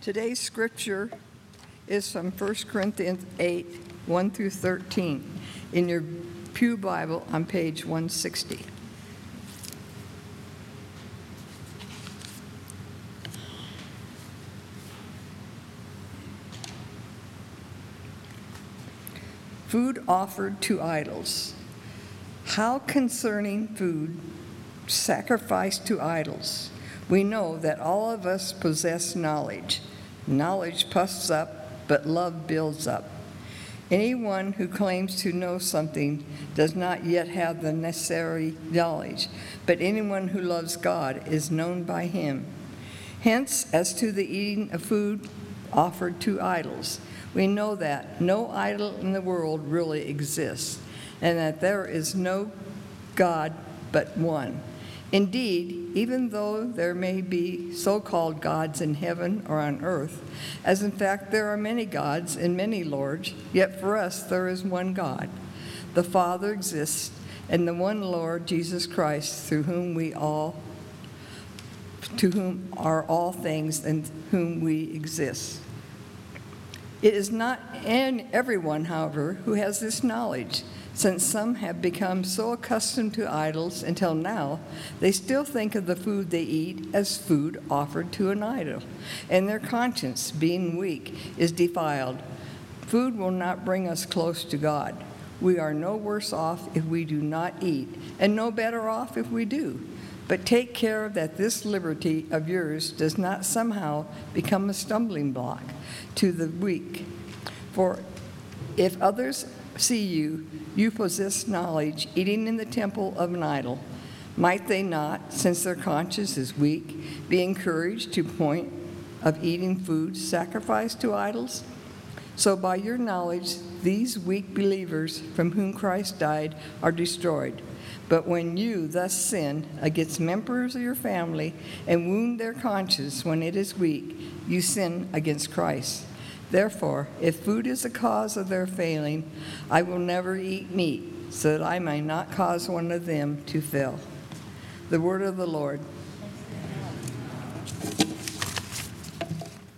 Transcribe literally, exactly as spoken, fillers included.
Today's scripture is from First Corinthians eight, one through thirteen, in your Pew Bible on page one sixty. Food offered to idols. How concerning food sacrificed to idols? We know that all of us possess knowledge. Knowledge puffs up, but love builds up. Anyone who claims to know something does not yet have the necessary knowledge, but anyone who loves God is known by him. Hence, as to the eating of food offered to idols, we know that no idol in the world really exists, and that there is no God but one. Indeed, even though there may be so-called gods in heaven or on earth, as in fact there are many gods and many lords, yet for us there is one God. The Father exists, and the one Lord, Jesus Christ, through whom we all, to whom are all things and whom we exist. It is not in everyone, however, who has this knowledge, since some have become so accustomed to idols until now, they still think of the food they eat as food offered to an idol, and their conscience, being weak, is defiled. Food will not bring us close to God. We are no worse off if we do not eat, and no better off if we do. But take care that this liberty of yours does not somehow become a stumbling block to the weak. For if others see you, you possess knowledge, eating in the temple of an idol, might they not, since their conscience is weak, be encouraged to the point of eating food sacrificed to idols? So by your knowledge, these weak believers from whom Christ died are destroyed. But when you thus sin against members of your family and wound their conscience when it is weak, you sin against Christ. Therefore, if food is the cause of their failing, I will never eat meat, so that I may not cause one of them to fail. The word of the Lord.